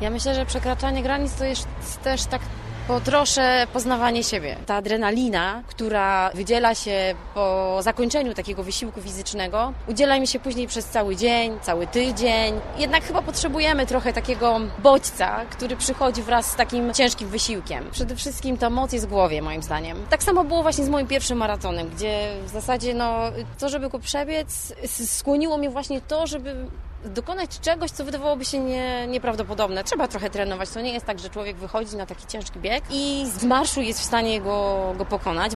Ja myślę, że przekraczanie granic to jest też tak po trosze poznawanie siebie. Ta adrenalina, która wydziela się po zakończeniu takiego wysiłku fizycznego, udziela mi się później przez cały dzień, cały tydzień. Jednak chyba potrzebujemy trochę takiego bodźca, który przychodzi wraz z takim ciężkim wysiłkiem. Przede wszystkim ta moc jest w głowie, moim zdaniem. Tak samo było właśnie z moim pierwszym maratonem, gdzie w zasadzie to, żeby go przebiec, skłoniło mnie właśnie to, żeby dokonać czegoś, co wydawałoby się nieprawdopodobne. Trzeba trochę trenować. To nie jest tak, że człowiek wychodzi na taki ciężki bieg i z marszu jest w stanie go pokonać.